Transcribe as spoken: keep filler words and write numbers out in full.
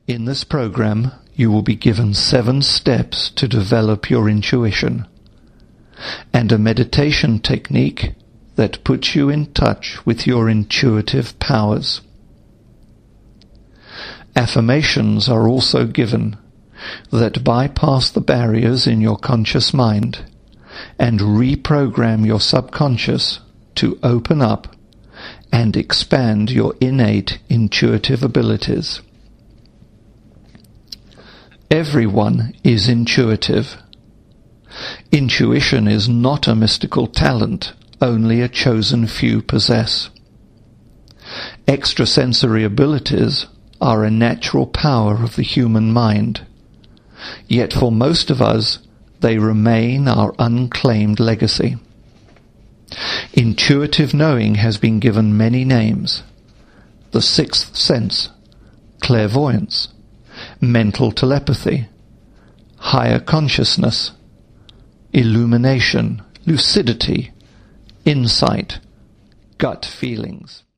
In this program, you will be given seven steps to develop your intuition, and a meditation technique that puts you in touch with your intuitive powers. Affirmations are also given that bypass the barriers in your conscious mind and reprogram your subconscious to open up and expand your innate intuitive abilities. Everyone is intuitive. Intuition is not a mystical talent only a chosen few possess. Extrasensory abilities are a natural power of the human mind, yet for most of us they remain our unclaimed legacy. Intuitive knowing has been given many names: the sixth sense, clairvoyance, mental telepathy, higher consciousness, illumination, lucidity, insight, gut feelings.